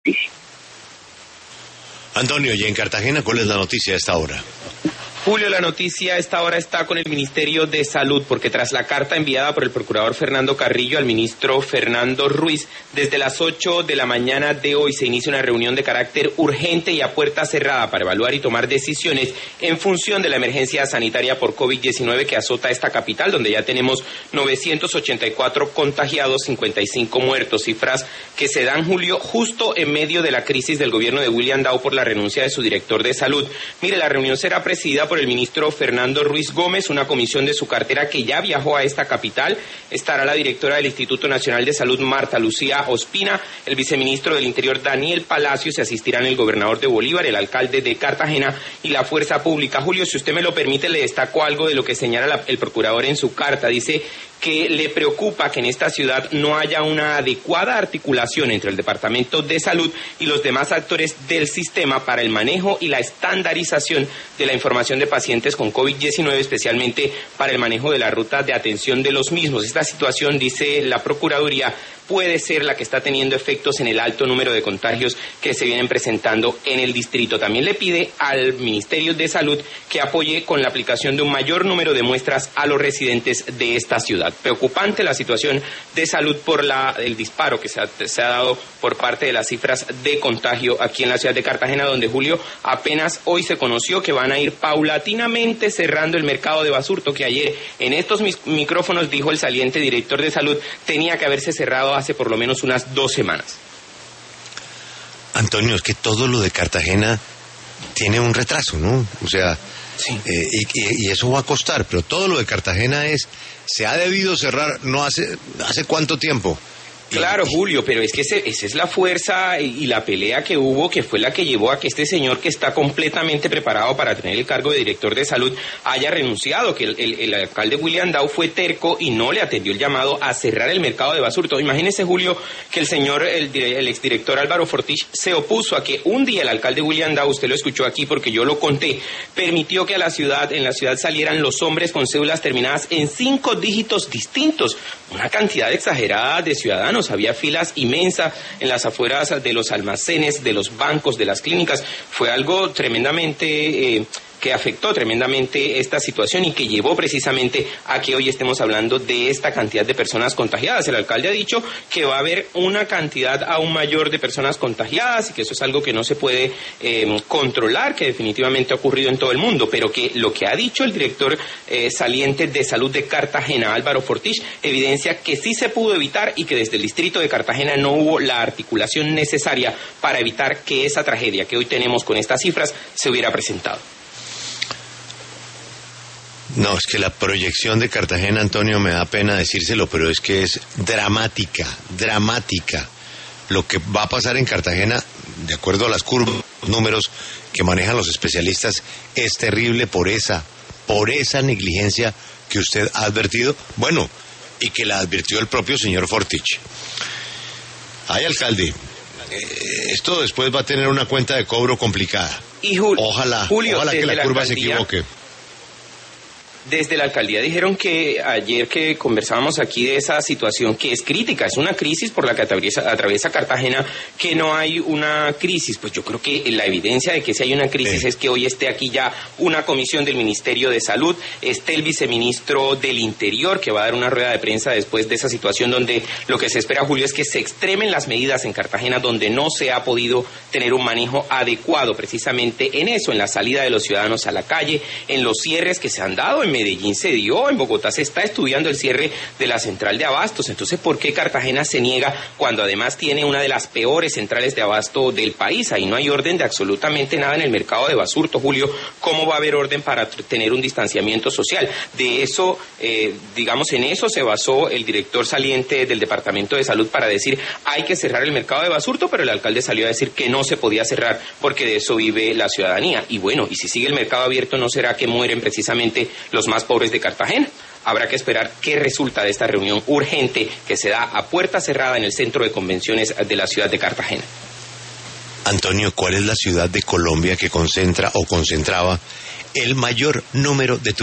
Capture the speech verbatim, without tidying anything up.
noticia. Antonio, y en Cartagena, ¿cuál es la noticia a esta hora? Julio, la noticia a esta hora está con el Ministerio de Salud, porque tras la carta enviada por el procurador Fernando Carrillo al ministro Fernando Ruiz, desde las ocho de la mañana de hoy se inicia una reunión de carácter urgente y a puerta cerrada para evaluar y tomar decisiones en función de la emergencia sanitaria por COVID diecinueve que azota esta capital, donde ya tenemos novecientos ochenta y cuatro contagiados, cincuenta y cinco muertos, cifras que se dan, Julio, justo en medio de la crisis del gobierno de William Dow por la renuncia de su director de salud. Mire, la reunión será presidida por el ministro Fernando Ruiz Gómez, una comisión de su cartera que ya viajó a esta capital. Estará la directora del Instituto Nacional de Salud, Marta Lucía Ospina, el viceministro del Interior, Daniel Palacios, y asistirán el gobernador de Bolívar, el alcalde de Cartagena y la Fuerza Pública. Julio, si usted me lo permite, le destaco algo de lo que señala la, el procurador en su carta. Dice que le preocupa que en esta ciudad no haya una adecuada articulación entre el Departamento de Salud y los demás actores del sistema para el manejo y la estandarización de la información de pacientes con COVID diecinueve, especialmente para el manejo de la ruta de atención de los mismos. Esta situación, dice la Procuraduría, puede ser la que está teniendo efectos en el alto número de contagios que se vienen presentando en el distrito. También le pide al Ministerio de Salud que apoye con la aplicación de un mayor número de muestras a los residentes de esta ciudad. Preocupante la situación de salud por la, el disparo que se ha, se ha dado por parte de las cifras de contagio aquí en la ciudad de Cartagena, donde, Julio, apenas hoy se conoció que van a ir paulatinamente cerrando el mercado de Basurto, que ayer en estos micrófonos dijo el saliente director de salud tenía que haberse cerrado hace por lo menos unas dos semanas. Antonio, es que todo lo de Cartagena tiene un retraso, ¿no? O sea, sí. eh, y, y eso va a costar, pero todo lo de Cartagena es, se ha debido cerrar, no hace, ¿hace cuánto tiempo? Claro, Julio, pero es que ese, esa es la fuerza y la pelea que hubo, que fue la que llevó a que este señor, que está completamente preparado para tener el cargo de director de salud, haya renunciado, que el, el, el alcalde William Dow fue terco y no le atendió el llamado a cerrar el mercado de Basurto. Imagínese, Julio, que el señor, el, el exdirector Álvaro Fortich, se opuso a que un día el alcalde William Dow, usted lo escuchó aquí porque yo lo conté, permitió que a la ciudad, en la ciudad salieran los hombres con cédulas terminadas en cinco dígitos distintos, una cantidad exagerada de ciudadanos. Había filas inmensas en las afueras de los almacenes, de los bancos, de las clínicas. Fue algo tremendamente eh, que afectó tremendamente esta situación y que llevó precisamente a que hoy estemos hablando de esta cantidad de personas contagiadas. El alcalde ha dicho que va a haber una cantidad aún mayor de personas contagiadas y que eso es algo que no se puede eh, controlar, que definitivamente ha ocurrido en todo el mundo, pero que lo que ha dicho el director eh, saliente de salud de Cartagena, Álvaro Fortich, evidencia que sí se pudo evitar y que desde el distrito de Cartagena no hubo la articulación necesaria para evitar que esa tragedia que hoy tenemos con estas cifras se hubiera presentado. No, es que la proyección de Cartagena, Antonio, me da pena decírselo, pero es que es dramática, dramática. Lo que va a pasar en Cartagena, de acuerdo a las curvas, los números que manejan los especialistas, es terrible por esa, por esa negligencia que usted ha advertido, bueno, y que la advirtió el propio señor Fortich. Ay, alcalde, eh, esto después va a tener una cuenta de cobro complicada. Y Jul- ojalá, Julio, ojalá que la, la curva alcaldía... se equivoque. Desde la alcaldía dijeron que ayer que conversábamos aquí de esa situación que es crítica, es una crisis por la que atraviesa, atraviesa Cartagena, que no hay una crisis. Pues yo creo que la evidencia de que sí hay una crisis sí. es que hoy esté aquí ya una comisión del Ministerio de Salud, esté el viceministro del Interior, que va a dar una rueda de prensa después de esa situación donde lo que se espera, Julio, es que se extremen las medidas en Cartagena donde no se ha podido tener un manejo adecuado precisamente en eso, en la salida de los ciudadanos a la calle, en los cierres que se han dado en Medellín se dio, en Bogotá se está estudiando el cierre de la central de abastos. Entonces, ¿por qué Cartagena se niega cuando además tiene una de las peores centrales de abasto del país? Ahí no hay orden de absolutamente nada en el mercado de Basurto, Julio. ¿Cómo va a haber orden para tener un distanciamiento social? De eso, eh, digamos, en eso se basó el director saliente del Departamento de Salud para decir hay que cerrar el mercado de Basurto, pero el alcalde salió a decir que no se podía cerrar porque de eso vive la ciudadanía. Y bueno, y si sigue el mercado abierto, ¿no será que mueren precisamente los más pobres de Cartagena? Habrá que esperar qué resulta de esta reunión urgente que se da a puerta cerrada en el centro de convenciones de la ciudad de Cartagena. Antonio, ¿cuál es la ciudad de Colombia que concentra o concentraba el mayor número de turistas?